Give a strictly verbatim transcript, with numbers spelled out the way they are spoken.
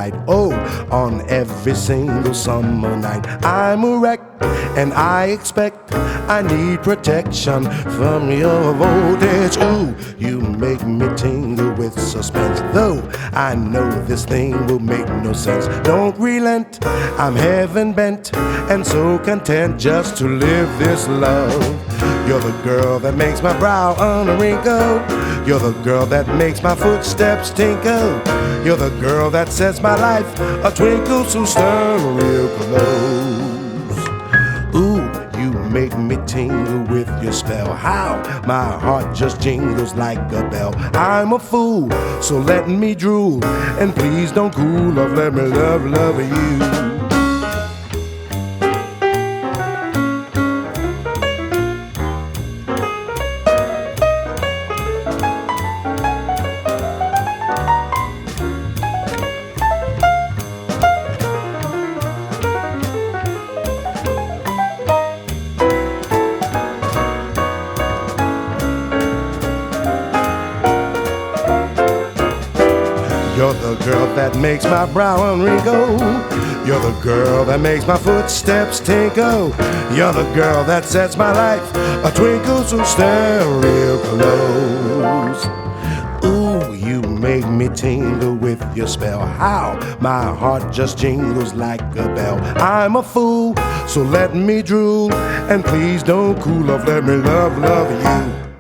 night. Oh, on every single summer night. I'm a wreck, and I expect I need protection from your voltage. Ooh, you make me tingle with suspense, though I know this thing will make no sense. Don't relent, I'm heaven bent, and so content just to live this love. You're the girl that makes my brow unwrinkle. You're the girl that makes my footsteps tinkle. You're the girl that sets my life a twinkle, so stand real close. Ooh, you make me tingle with your spell. How my heart just jingles like a bell. I'm a fool, so let me drool, and please don't cool love, let me love, love you. You're the girl that makes my brow unwrinkle. You're the girl that makes my footsteps tinkle. You're the girl that sets my life a twinkle, so stand real close. Ooh, you make me tingle with your spell. How my heart just jingles like a bell. I'm a fool, so let me drool, and please don't cool off, let me love, love you.